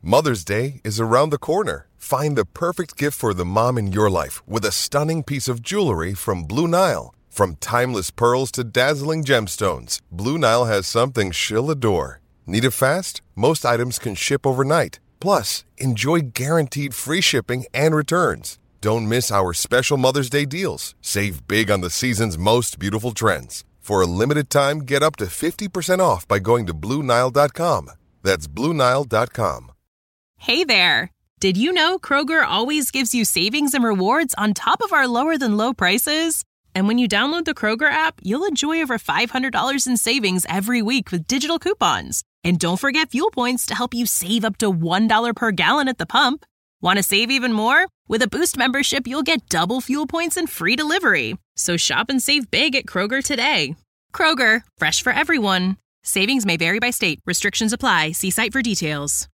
Mother's Day is around the corner. Find the perfect gift for the mom in your life with a stunning piece of jewelry from Blue Nile. From timeless pearls to dazzling gemstones, Blue Nile has something she'll adore. Need it fast? Most items can ship overnight. Plus, enjoy guaranteed free shipping and returns. Don't miss our special Mother's Day deals. Save big on the season's most beautiful trends. For a limited time, get up to 50% off by going to BlueNile.com. That's BlueNile.com. Hey there! Did you know Kroger always gives you savings and rewards on top of our lower-than-low prices? And when you download the Kroger app, you'll enjoy over $500 in savings every week with digital coupons. And don't forget fuel points to help you save up to $1 per gallon at the pump. Want to save even more? With a Boost membership, you'll get double fuel points and free delivery. So shop and save big at Kroger today. Kroger, fresh for everyone. Savings may vary by state. Restrictions apply. See site for details.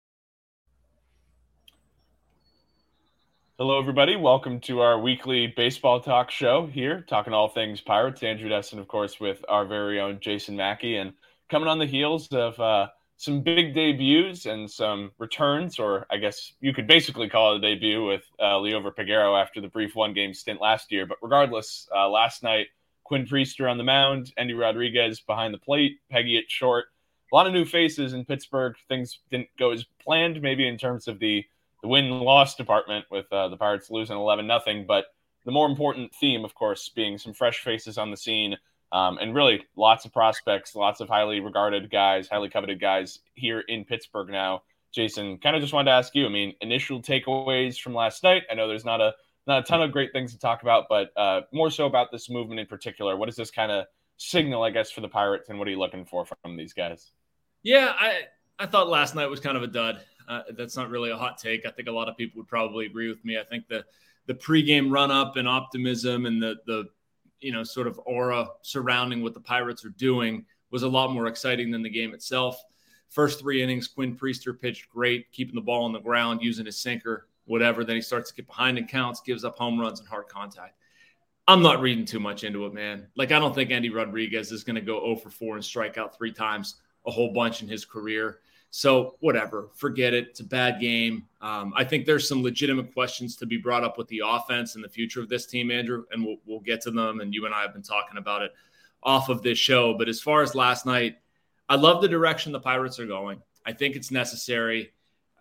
Hello, everybody. Welcome to our weekly baseball talk show here, talking all things Pirates. Andrew Destin, of course, with our very own Jason Mackey. And coming on the heels of some big debuts and some returns, or I guess you could basically call it a debut with Liover Peguero after the brief one-game stint last year. But regardless, last night, Quinn Priester on the mound, Endy Rodriguez behind the plate, Peggy at short. A lot of new faces in Pittsburgh. Things didn't go as planned, maybe in terms of the win-loss department with the Pirates losing 11-0. But the more important theme, of course, being some fresh faces on the scene, and really lots of prospects, lots of highly regarded guys, highly coveted guys here in Pittsburgh now. Jason, kind of just wanted to ask you, I mean, initial takeaways from last night. I know there's not a ton of great things to talk about, but more so about this movement in particular. What does this kind of signal, I guess, for the Pirates, and what are you looking for from these guys? Yeah, I thought last night was kind of a dud. That's not really a hot take. I think a lot of people would probably agree with me. I think the pregame run-up and optimism and the sort of aura surrounding what the Pirates are doing was a lot more exciting than the game itself. First 3 innings, Quinn Priester pitched great, keeping the ball on the ground, using his sinker, whatever. Then he starts to get behind in counts, gives up home runs and hard contact. I'm not reading too much into it, man. Like, I don't think Endy Rodriguez is going to go 0 for 4 and strike out 3 times, a whole bunch in his career. So whatever, forget it. It's a bad game. I think there's some legitimate questions to be brought up with the offense and the future of this team, Andrew, and we'll get to them. And you and I have been talking about it off of this show. But as far as last night, I love the direction the Pirates are going. I think it's necessary.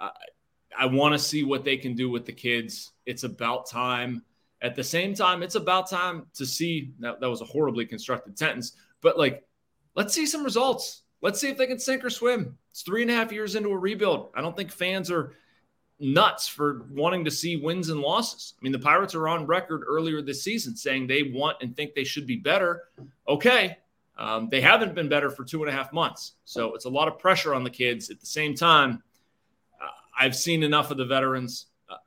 I want to see what they can do with the kids. It's about time. At the same time, it's about time to see – that was a horribly constructed sentence. But, let's see some results. Let's see if they can sink or swim. It's 3.5 years into a rebuild. I don't think fans are nuts for wanting to see wins and losses. I mean, the Pirates are on record earlier this season saying they want and think they should be better. Okay. They haven't been better for 2.5 months. So it's a lot of pressure on the kids. At the same time, I've seen enough of the veterans,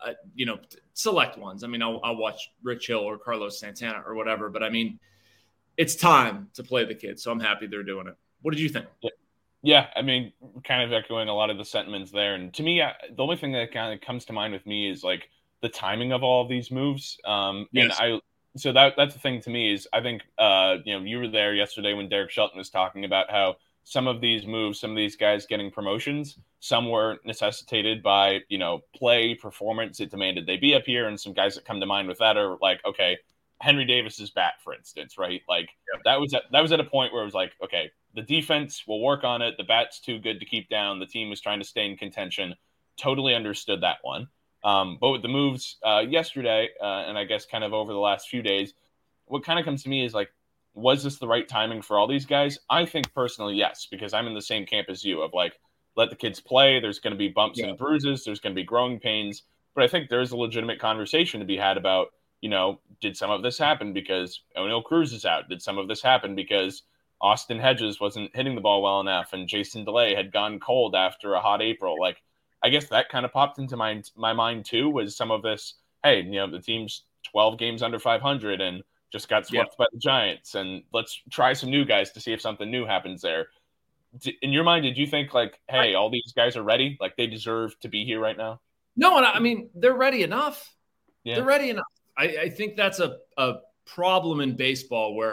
select ones. I mean, I'll watch Rich Hill or Carlos Santana or whatever. But, I mean, it's time to play the kids. So I'm happy they're doing it. What did you think? Yeah, I mean, kind of echoing a lot of the sentiments there. And to me, the only thing that kind of comes to mind with me is the timing of all of these moves. Yes. And so that's the thing to me is I think, you were there yesterday when Derek Shelton was talking about how some of these moves, some of these guys getting promotions, some were necessitated by, play, performance. It demanded they be up here. And some guys that come to mind with that are okay, Henry Davis's bat, for instance, right? That was at a point where it was okay, the defense will work on it. The bat's too good to keep down. The team is trying to stay in contention. Totally understood that one. But with the moves yesterday, and I guess kind of over the last few days, what kind of comes to me is was this the right timing for all these guys? I think personally, yes, because I'm in the same camp as you of let the kids play. There's going to be bumps and bruises. There's going to be growing pains. But I think there's a legitimate conversation to be had about, did some of this happen because O'Neal Cruz is out? Did some of this happen because Austin Hedges wasn't hitting the ball well enough and Jason DeLay had gone cold after a hot April? I guess that kind of popped into my mind too, was some of this, hey, the team's 12 games under 500 and just got swept by the Giants, and let's try some new guys to see if something new happens there. In your mind, did you think hey, all these guys are ready? They deserve to be here right now? No, and I mean, they're ready enough. Yeah. They're ready enough. I think that's a problem in baseball where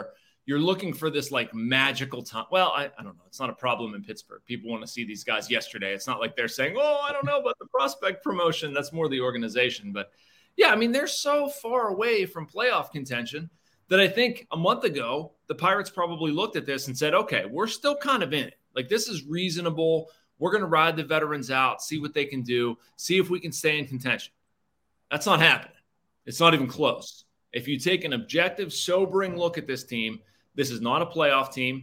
you're looking for this like magical time. Well, I don't know. It's not a problem in Pittsburgh. People want to see these guys yesterday. It's not like they're saying, oh, I don't know about the prospect promotion. That's more the organization. But yeah, I mean, they're so far away from playoff contention that I think a month ago, the Pirates probably looked at this and said, okay, we're still kind of in it. Like, this is reasonable. We're going to ride the veterans out, see what they can do, see if we can stay in contention. That's not happening. It's not even close. If you take an objective, sobering look at this team, this is not a playoff team.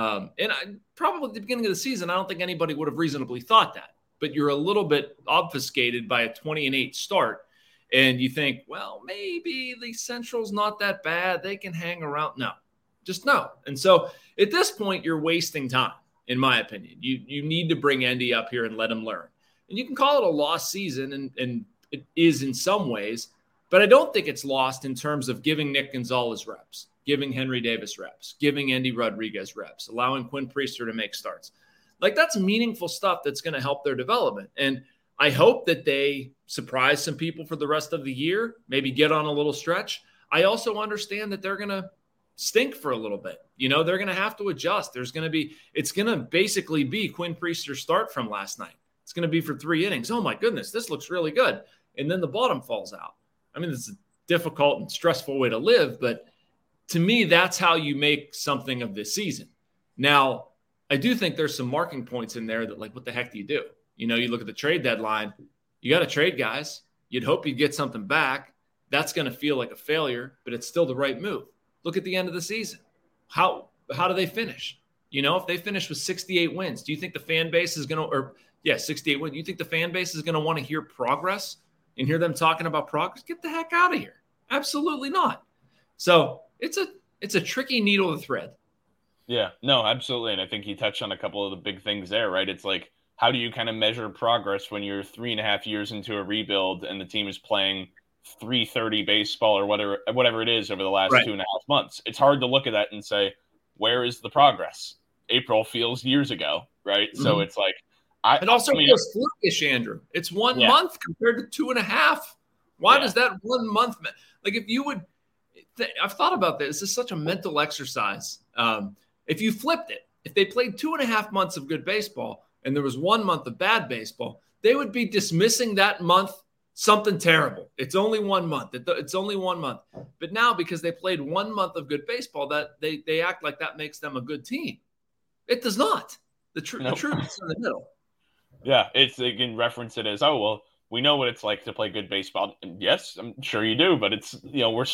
Probably at the beginning of the season, I don't think anybody would have reasonably thought that. But you're a little bit obfuscated by a 20-8 start. And you think, well, maybe the Central's not that bad. They can hang around. No, just no. And so at this point, you're wasting time, in my opinion. You need to bring Endy up here and let him learn. And you can call it a lost season, and it is in some ways. But I don't think it's lost in terms of giving Nick Gonzalez reps, giving Henry Davis reps, giving Endy Rodriguez reps, allowing Quinn Priester to make starts. Like, that's meaningful stuff that's going to help their development. And I hope that they surprise some people for the rest of the year, maybe get on a little stretch. I also understand that they're going to stink for a little bit. You know, they're going to have to adjust. It's going to basically be Quinn Priester's start from last night. It's going to be for 3 innings. Oh my goodness, this looks really good. And then the bottom falls out. I mean, it's a difficult and stressful way to live, but to me, that's how you make something of this season. Now, I do think there's some marking points in there that, like, what the heck do you do? You know, you look at the trade deadline, you got to trade guys. You'd hope you'd get something back. That's going to feel like a failure, but it's still the right move. Look at the end of the season. How do they finish? You know, if they finish with 68 wins, do you think the fan base is going to, 68 wins, do you think the fan base is going to want to hear progress and hear them talking about progress? Get the heck out of here. Absolutely not. So it's a tricky needle to thread. Yeah, no, absolutely. And I think you touched on a couple of the big things there, right? It's like, how do you kind of measure progress when you're 3.5 years into a rebuild and the team is playing .330 baseball or whatever it is over the last 2.5 months? It's hard to look at that and say, where is the progress? April feels years ago, right? Mm-hmm. So it's like, it also feels flukish, Andrew. It's 1 month compared to 2.5. Why does that 1 month, like, if you would, I've thought about this. This is such a mental exercise. If you flipped it, if they played 2.5 months of good baseball and there was 1 month of bad baseball, they would be dismissing that month something terrible. It's only 1 month. It's only 1 month. But now, because they played 1 month of good baseball, that they act like that makes them a good team. It does not. The truth is in the middle. Yeah, they can reference it as, oh, well, we know what it's like to play good baseball. And yes, I'm sure you do, but it's, you know, we're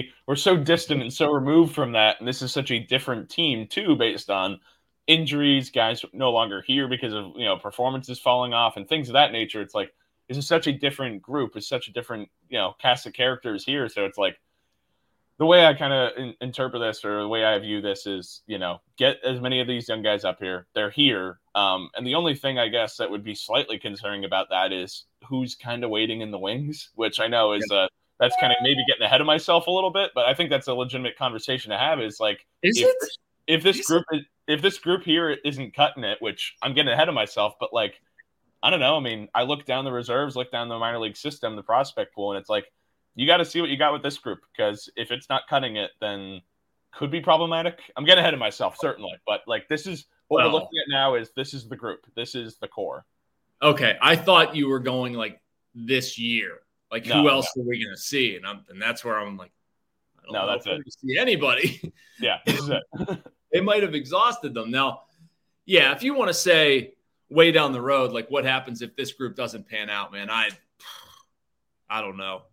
so distant and so removed from that. And this is such a different team too, based on injuries, guys no longer here because of, you know, performances falling off and things of that nature. It's like, this is such a different group. It's such a different, you know, cast of characters here. So it's like, the way I kind of interpret this, or the way I view this, is, you know, get as many of these young guys up here. They're here. And the only thing I guess that would be slightly concerning about that is who's kind of waiting in the wings, which I know is that's kind of maybe getting ahead of myself a little bit, but I think that's a legitimate conversation to have. Is like, if this group here isn't cutting it, which I'm getting ahead of myself, but like, I don't know. I mean, I look down the reserves, look down the minor league system, the prospect pool, and it's like, you got to see what you got with this group, because if it's not cutting it, then could be problematic. I'm getting ahead of myself, certainly, but like, this is what we're looking at now. Is this is the group, this is the core. Okay, I thought you were going like this year, like who else are we going to see? And that's where I'm like, I don't know if we're going to see anybody. Yeah, this is it. They might have exhausted them. Now, yeah, if you want to say way down the road, like what happens if this group doesn't pan out, man, I don't know.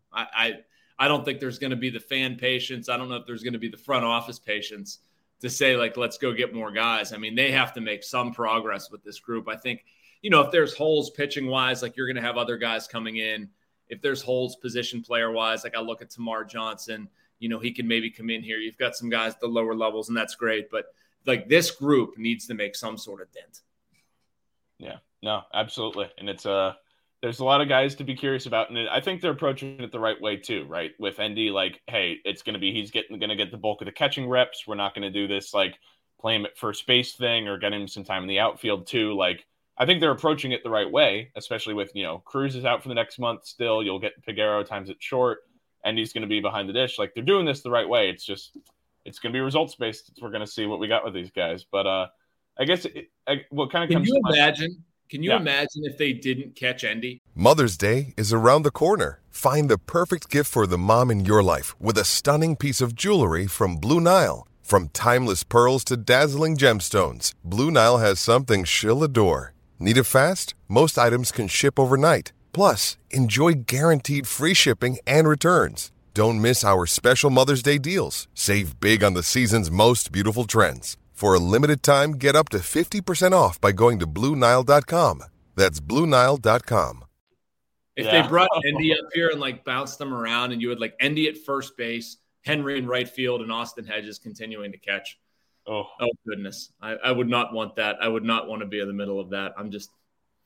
I don't think there's going to be the fan patience. I don't know if there's going to be the front office patience to say, like, let's go get more guys. I mean, they have to make some progress with this group. I think, you know, if there's holes pitching wise, like, you're going to have other guys coming in. If there's holes position player wise, like I look at Tamar Johnson, you know, he can maybe come in here. You've got some guys at the lower levels, and that's great. But like, this group needs to make some sort of dent. Yeah, no, absolutely. And it's there's a lot of guys to be curious about, and I think they're approaching it the right way too, right? With Endy, like, hey, it's going to be, he's going to get the bulk of the catching reps. We're not going to do this, like, play him at first base thing or get him some time in the outfield too. Like, I think they're approaching it the right way, especially with, you know, Cruz is out for the next month still. You'll get Peguero times at short, and he's going to be behind the dish. Like, they're doing this the right way. It's it's going to be results based. We're going to see what we got with these guys. But I guess what kind of Can comes you to imagine? Can you imagine if they didn't catch Endy? Mother's Day is around the corner. Find the perfect gift for the mom in your life with a stunning piece of jewelry from Blue Nile. From timeless pearls to dazzling gemstones, Blue Nile has something she'll adore. Need it fast? Most items can ship overnight. Plus, enjoy guaranteed free shipping and returns. Don't miss our special Mother's Day deals. Save big on the season's most beautiful trends. For a limited time, get up to 50% off by going to BlueNile.com. That's BlueNile.com. If they brought Endy up here and like bounced them around, and you had like Endy at first base, Henry in right field, and Austin Hedges continuing to catch. Oh goodness. I would not want that. I would not want to be in the middle of that. I'm just,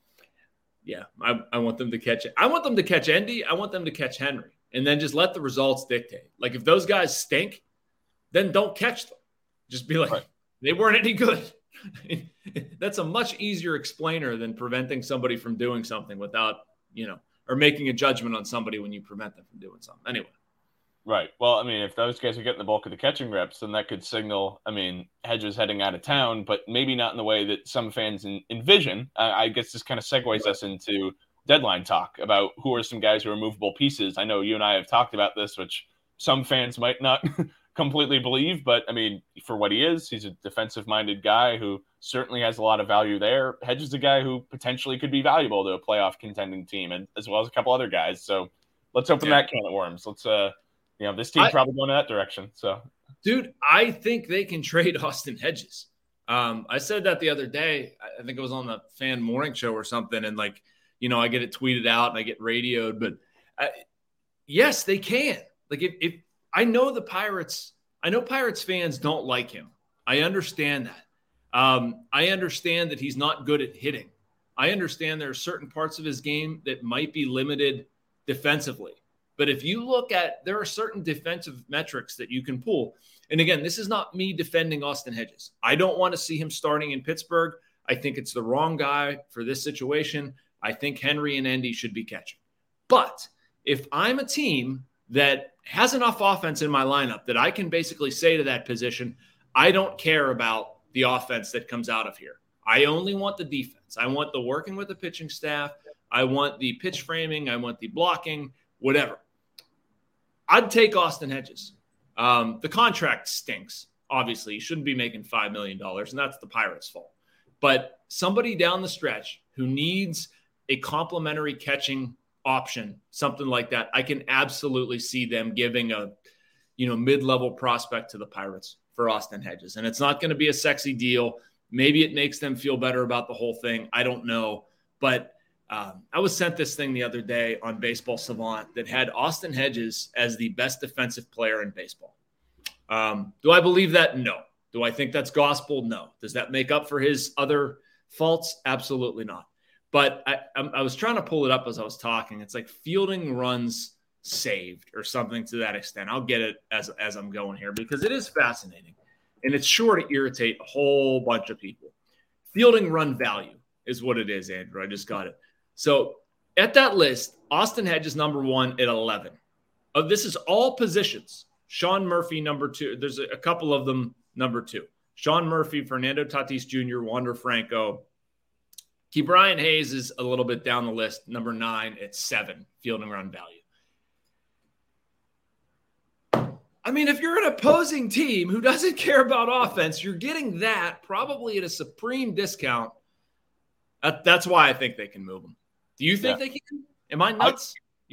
I want them to catch it. I want them to catch Endy. I want them to catch Henry, and then just let the results dictate. Like if those guys stink, then don't catch them. Just be like, They weren't any good. That's a much easier explainer than preventing somebody from doing something without, or making a judgment on somebody when you prevent them from doing something. Anyway. Right. Well, I mean, if those guys are getting the bulk of the catching reps, then that could signal, Hedges heading out of town, but maybe not in the way that some fans envision. I guess this kind of segues us into deadline talk about who are some guys who are movable pieces. I know you and I have talked about this, which some fans might not completely believe, but for what he is, he's a defensive-minded guy who certainly has a lot of value there. Hedges is a guy who potentially could be valuable to a playoff contending team, and as well as a couple other guys. So let's open that can of worms. Let's, this team probably going in that direction. So, dude, I think they can trade Austin Hedges. I said that the other day. I think it was on the Fan Morning Show or something, and I get it tweeted out and I get radioed, but yes, they can. Like if I know the Pirates, I know Pirates fans don't like him. I understand that. I understand that he's not good at hitting. I understand there are certain parts of his game that might be limited defensively. But if you look at, there are certain defensive metrics that you can pull. And again, this is not me defending Austin Hedges. I don't want to see him starting in Pittsburgh. I think it's the wrong guy for this situation. I think Henry and Endy should be catching. But if I'm a team that has enough offense in my lineup that I can basically say to that position, I don't care about the offense that comes out of here. I only want the defense. I want the working with the pitching staff. I want the pitch framing. I want the blocking, whatever. I'd take Austin Hedges. The contract stinks. Obviously, he shouldn't be making $5 million, and that's the Pirates' fault. But somebody down the stretch who needs a complimentary catching option, something like that, I can absolutely see them giving a mid-level prospect to the Pirates for Austin Hedges. And it's not going to be a sexy deal. Maybe it makes them feel better about the whole thing. I don't know. But I was sent this thing the other day on Baseball Savant that had Austin Hedges as the best defensive player in baseball. Do I believe that? No. Do I think that's gospel? No. Does that make up for his other faults? Absolutely not. But I was trying to pull it up as I was talking. It's like fielding runs saved or something to that extent. I'll get it as I'm going here because it is fascinating. And it's sure to irritate a whole bunch of people. Fielding run value is what it is, Andrew. I just got it. So at that list, Austin Hedges number 1 at 11. This is all positions. Sean Murphy number 2. There's a couple of them number 2. Sean Murphy, Fernando Tatis Jr., Wander Franco. Ke'Bryan Hayes is a little bit down the list, number 9 at 7, fielding run value. I mean, if you're an opposing team who doesn't care about offense, you're getting that probably at a supreme discount. That's why I think they can move them. Do you think they can? Am I nuts?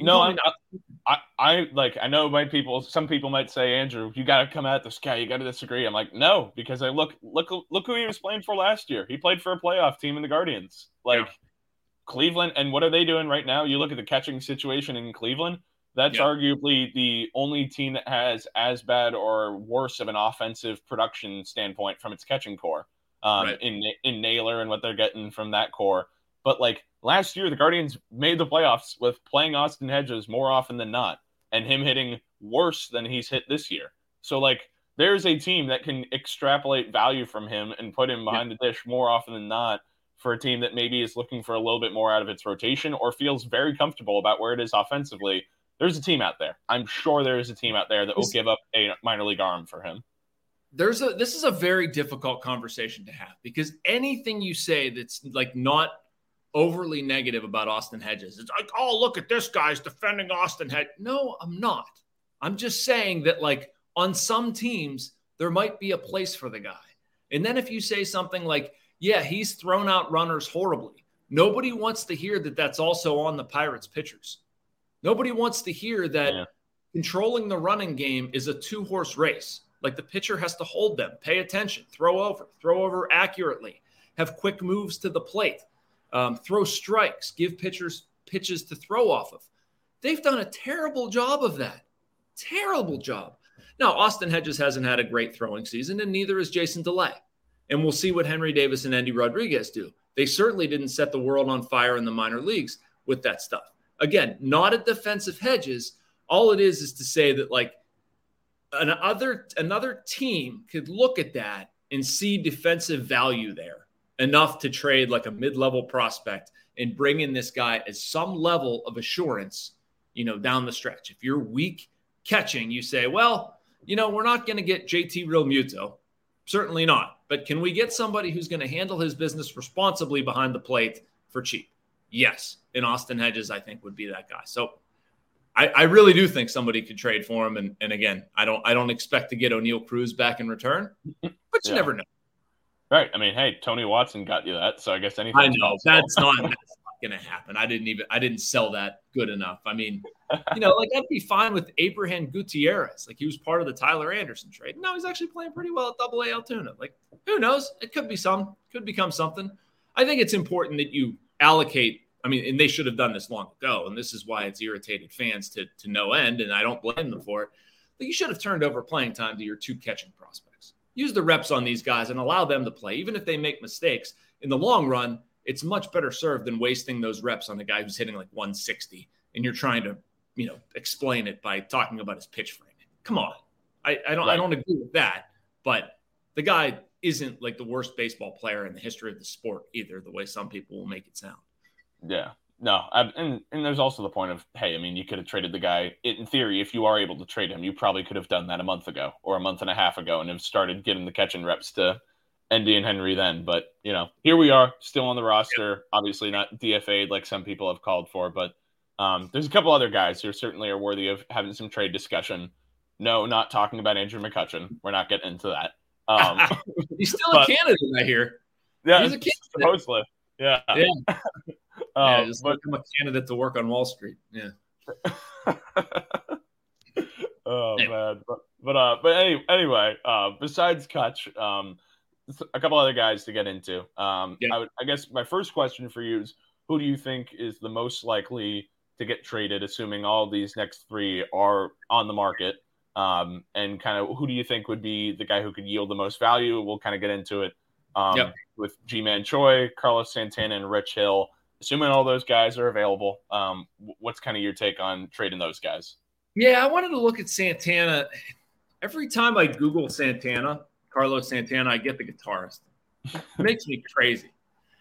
I know some people might say, Andrew, you got to come at this guy. You got to disagree. I'm like, no, because I look who he was playing for last year. He played for a playoff team in the Guardians. Cleveland, and what are they doing right now? You look at the catching situation in Cleveland. That's arguably the only team that has as bad or worse of an offensive production standpoint from its catching core in Naylor and what they're getting from that core. But last year, the Guardians made the playoffs with playing Austin Hedges more often than not, and him hitting worse than he's hit this year. So there's a team that can extrapolate value from him and put him behind the dish more often than not for a team that maybe is looking for a little bit more out of its rotation or feels very comfortable about where it is offensively. There's a team out there. I'm sure there is a team out there that will give up a minor league arm for him. this is a very difficult conversation to have, because anything you say that's like not overly negative about Austin Hedges, it's like, oh, look at this guy's defending Austin Hedges. No, I'm not. I'm just saying that, like, on some teams, there might be a place for the guy. And then if you say something like, yeah, he's thrown out runners horribly, nobody wants to hear that that's also on the Pirates pitchers. Nobody wants to hear that controlling the running game is a two-horse race. Like, the pitcher has to hold them, pay attention, throw over accurately, have quick moves to the plate, throw strikes, give pitchers pitches to throw off of. They've done a terrible job of that. Terrible job. Now, Austin Hedges hasn't had a great throwing season, and neither is Jason DeLay. And we'll see what Henry Davis and Andy Rodriguez do. They certainly didn't set the world on fire in the minor leagues with that stuff. Again, not a defensive Hedges. All it is to say that, like, another team could look at that and see defensive value there enough to trade like a mid-level prospect and bring in this guy as some level of assurance, down the stretch. If you're weak catching, you say, well, we're not going to get JT Realmuto. Certainly not. But can we get somebody who's going to handle his business responsibly behind the plate for cheap? Yes. And Austin Hedges, I think, would be that guy. So I really do think somebody could trade for him. And again, I don't expect to get O'Neal Cruz back in return, but you never know. Right. I mean, hey, Tony Watson got you that. So I guess anything. I know that's not going to happen. I didn't sell that good enough. I mean, like, I'd be fine with Abraham Gutierrez. Like, he was part of the Tyler Anderson trade. No, he's actually playing pretty well at Double-A Altoona. Like, who knows? It could become something. I think it's important that you allocate. I mean, and they should have done this long ago, and this is why it's irritated fans to no end, and I don't blame them for it. But you should have turned over playing time to your two catching prospects. Use the reps on these guys and allow them to play. Even if they make mistakes, in the long run, it's much better served than wasting those reps on a guy who's hitting like 160, and you're trying to, explain it by talking about his pitch framing. Come on. I don't agree with that, but the guy isn't like the worst baseball player in the history of the sport either, the way some people will make it sound. Yeah, no. And there's also the point of, hey, I mean, you could have traded the guy. In theory, if you are able to trade him, you probably could have done that a month ago or a month and a half ago and have started getting the catching reps to Endy and Henry then. But, here we are, still on the roster, obviously not DFA'd like some people have called for. But there's a couple other guys who certainly are worthy of having some trade discussion. No, not talking about Andrew McCutchen. We're not getting into that. He's still a candidate, I hear. Yeah, he's a candidate. Supposedly. Yeah. Just like I'm a candidate to work on Wall Street. Yeah. Man. But anyway, besides Kutch, a couple other guys to get into. I guess my first question for you is, who do you think is the most likely to get traded, assuming all these next three are on the market? And kind of who do you think would be the guy who could yield the most value? We'll kind of get into it with Ji-Man Choi, Carlos Santana, and Rich Hill. Assuming all those guys are available, what's kind of your take on trading those guys? Yeah, I wanted to look at Santana. Every time I Google Carlos Santana, I get the guitarist. It makes me crazy.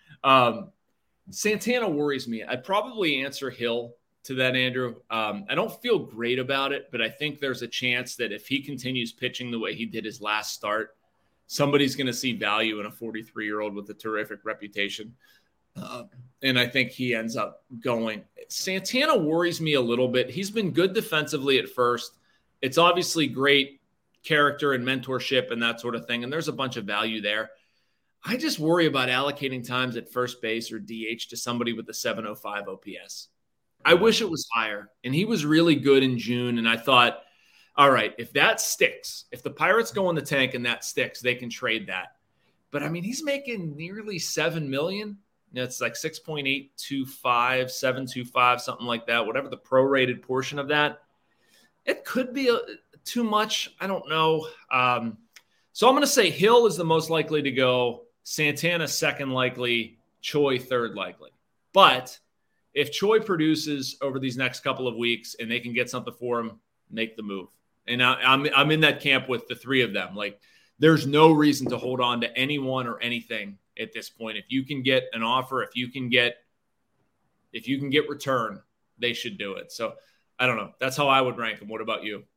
Santana worries me. I'd probably answer Hill to that, Andrew. I don't feel great about it, but I think there's a chance that if he continues pitching the way he did his last start, somebody's going to see value in a 43-year-old with a terrific reputation. And I think he ends up going. Santana worries me a little bit. He's been good defensively at first. It's obviously great character and mentorship and that sort of thing. And there's a bunch of value there. I just worry about allocating times at first base or DH to somebody with a 705 OPS. I wish it was higher. And he was really good in June. And I thought, all right, if that sticks, if the Pirates go in the tank and that sticks, they can trade that. But I mean, he's making nearly $7 million. It's like 6.825, 725, something like that, whatever the prorated portion of that. It could be too much. I don't know. So I'm going to say Hill is the most likely to go, Santana second likely, Choi third likely. But if Choi produces over these next couple of weeks and they can get something for him, make the move. And I'm in that camp with the three of them. Like, there's no reason to hold on to anyone or anything at this point. If you can get an offer, if you can get return, they should do it. So I don't know. That's how I would rank them. What about you?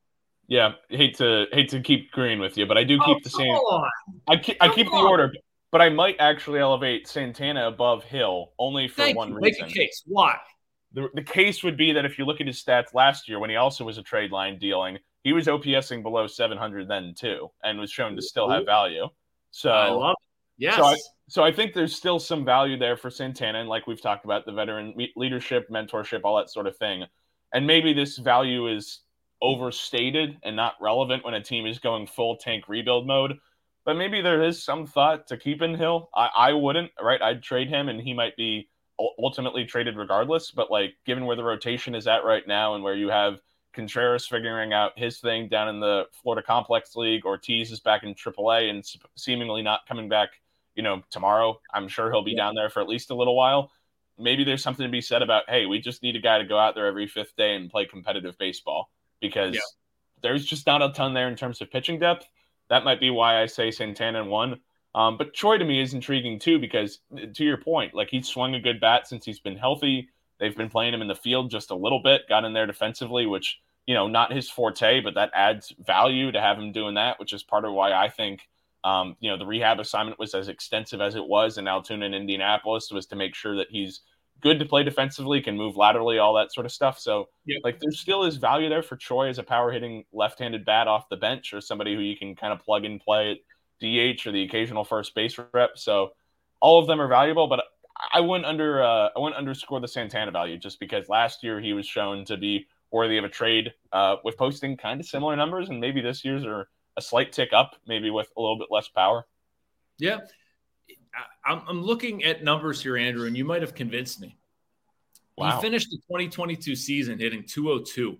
Yeah, hate to keep agreeing with you, but I do keep the same. On. I keep the order, but I might actually elevate Santana above Hill only for one reason. Make a case. Why? The case would be that if you look at his stats last year when he also was a trade line dealing, he was OPSing below 700 then too, and was shown to still have value. So I love it. Yes. So I think there's still some value there for Santana, and like we've talked about, the veteran leadership, mentorship, all that sort of thing. And maybe this value is overstated and not relevant when a team is going full tank rebuild mode. But maybe there is some thought to keeping Hill. I wouldn't, right? I'd trade him, and he might be ultimately traded regardless. But like, given where the rotation is at right now, and where you have Contreras figuring out his thing down in the Florida Complex League, Ortiz is back in AAA and seemingly not coming back, tomorrow. I'm sure he'll be down there for at least a little while. Maybe there's something to be said about, hey, we just need a guy to go out there every fifth day and play competitive baseball, because there's just not a ton there in terms of pitching depth. That might be why I say Santana in 1. But Troy to me is intriguing too, because to your point, like, he's swung a good bat since he's been healthy. They've been playing him in the field just a little bit, got in there defensively, which, not his forte, but that adds value to have him doing that, which is part of why I think, the rehab assignment was as extensive as it was in Altoona and Indianapolis, was to make sure that he's good to play defensively, can move laterally, all that sort of stuff. So like, there still is value there for Troy as a power hitting left-handed bat off the bench, or somebody who you can kind of plug and play at DH or the occasional first base rep. So all of them are valuable, but I wouldn't underscore the Santana value, just because last year he was shown to be worthy of a trade, with posting kind of similar numbers, and maybe this year's are a slight tick up, maybe with a little bit less power. Yeah. I'm looking at numbers here, Andrew, and you might have convinced me. Wow. He finished the 2022 season hitting 202,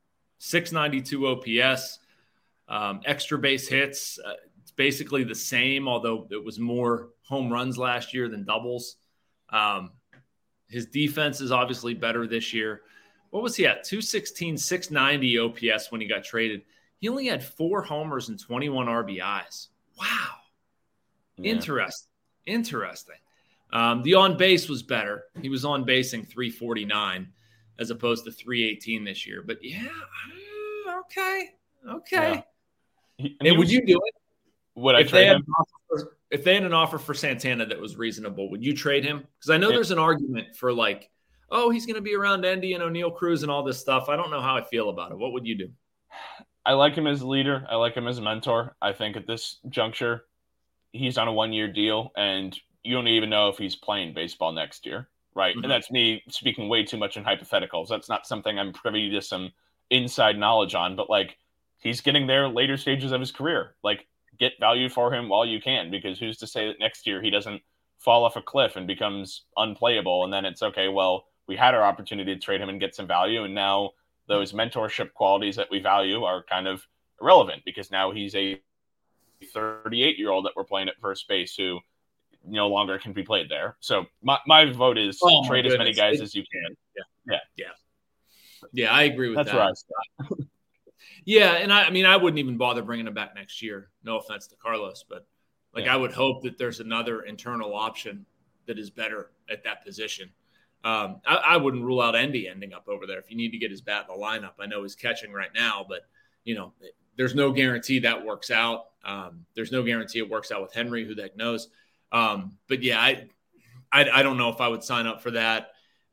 692 OPS, extra base hits. It's basically the same, although it was more home runs last year than doubles. His defense is obviously better this year. What was he at? 216, 690 OPS when he got traded. He only had 4 homers and 21 RBIs. Wow. Yeah. Interesting. The on base was better. He was on basing 349 as opposed to 318 this year. But okay. Yeah. And would you do it? Would I trade him? If they had an offer for Santana that was reasonable, would you trade him? Because I know there's an argument for like, oh, he's going to be around Endy and O'Neill Cruz and all this stuff. I don't know how I feel about it. What would you do? I like him as a leader. I like him as a mentor. I think at this juncture, he's on a 1-year deal, and you don't even know if he's playing baseball next year, right? Mm-hmm. And that's me speaking way too much in hypotheticals. That's not something I'm privy to some inside knowledge on, but like, he's getting there later stages of his career. Like, get value for him while you can, because who's to say that next year he doesn't fall off a cliff and becomes unplayable, and then it's okay, well, we had our opportunity to trade him and get some value, and now those mentorship qualities that we value are kind of irrelevant, because now he's a 38-year-old that we're playing at first base who no longer can be played there. So my vote is trade as many guys as you can. Yeah, I agree with that. That's where I start. Yeah, and I wouldn't even bother bringing him back next year. No offense to Carlos, but I would hope that there's another internal option that is better at that position. I wouldn't rule out Endy ending up over there if you need to get his bat in the lineup. I know he's catching right now, but there's no guarantee that works out. There's no guarantee it works out with Henry. Who the heck knows? But yeah, I don't know if I would sign up for that.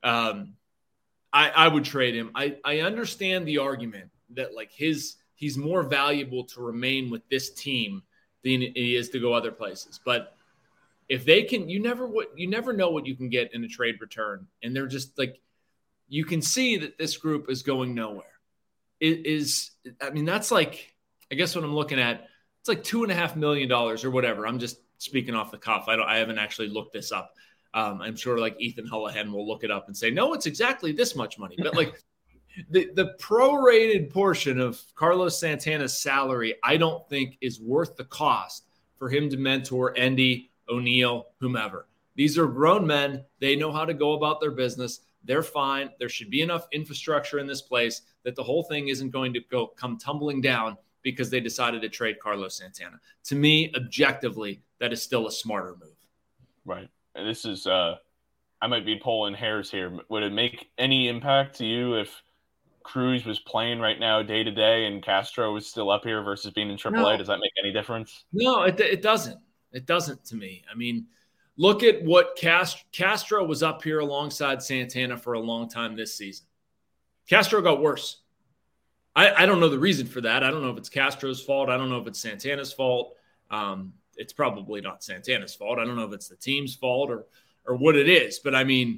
I would trade him. I understand the argument that like he's more valuable to remain with this team than he is to go other places. But if they can, you never know what you can get in a trade return. And they're just like, you can see that this group is going nowhere. That's like, I guess what I'm looking at, it's like $2.5 million or whatever. I'm just speaking off the cuff. I haven't actually looked this up. I'm sure like Ethan Hullahan will look it up and say, no, it's exactly this much money. But like the prorated portion of Carlos Santana's salary, I don't think is worth the cost for him to mentor Endy, O'Neill, whomever. These are grown men. They know how to go about their business. They're fine. There should be enough infrastructure in this place that the whole thing isn't going to come tumbling down because they decided to trade Carlos Santana. To me, objectively, that is still a smarter move. Right. And this is, I might be pulling hairs here. Would it make any impact to you if Cruz was playing right now day to day and Castro was still up here versus being in AAA, does that make any difference? No, it doesn't. It doesn't to me. I mean, look at what Castro was up here alongside Santana for a long time this season. Castro got worse. I don't know the reason for that. I don't know if it's Castro's fault. I don't know if it's Santana's fault. It's probably not Santana's fault. I don't know if it's the team's fault or what it is. But, I mean,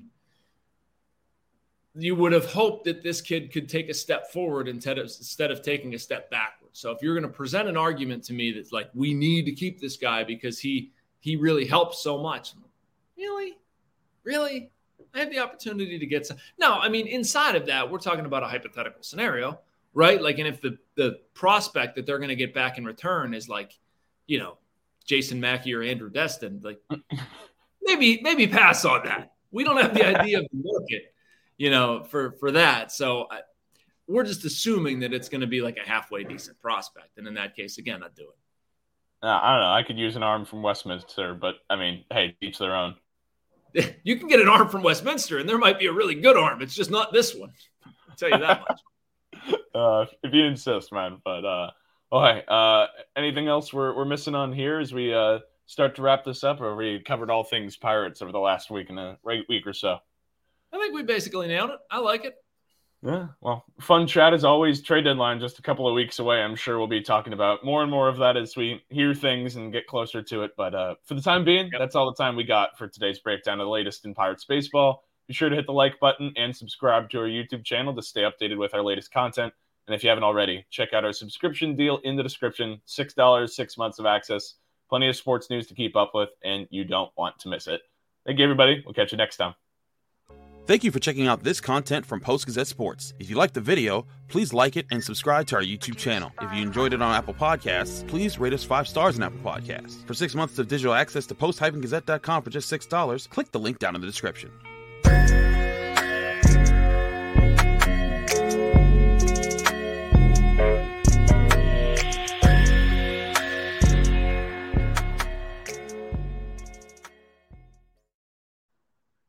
you would have hoped that this kid could take a step forward instead of taking a step backwards. So if you're going to present an argument to me that's like, we need to keep this guy because he really helps so much. Really? I had the opportunity to get some. No, I mean, inside of that, we're talking about a hypothetical scenario, right? Like, and if the prospect that they're going to get back in return is like, you know, Jason Mackey or Andrew Destin, like maybe pass on that. We don't have the idea of the market, you know, for that. So we're just assuming that it's going to be like a halfway decent prospect. And in that case, again, I'd do it. I don't know. I could use an arm from Westminster, but I mean, hey, each their own. You can get an arm from Westminster, and there might be a really good arm. It's just not this one. I'll tell you that much. If you insist, man. But okay. Anything else we're missing on here as we start to wrap this up, or we covered all things Pirates over the last week week or so? I think we basically nailed it. I like it. Yeah, well, fun chat as always. Trade deadline just a couple of weeks away. I'm sure we'll be talking about more and more of that as we hear things and get closer to it. But for the time being, That's all the time we got for today's breakdown of the latest in Pirates baseball. Be sure to hit the like button and subscribe to our YouTube channel to stay updated with our latest content. And if you haven't already, check out our subscription deal in the description. $6, 6 months of access. Plenty of sports news to keep up with, and you don't want to miss it. Thank you, everybody. We'll catch you next time. Thank you for checking out this content from Post-Gazette Sports. If you liked the video, please like it and subscribe to our YouTube channel. If you enjoyed it on Apple Podcasts, please rate us 5 stars on Apple Podcasts. For 6 months of digital access to post-gazette.com for just $6, click the link down in the description.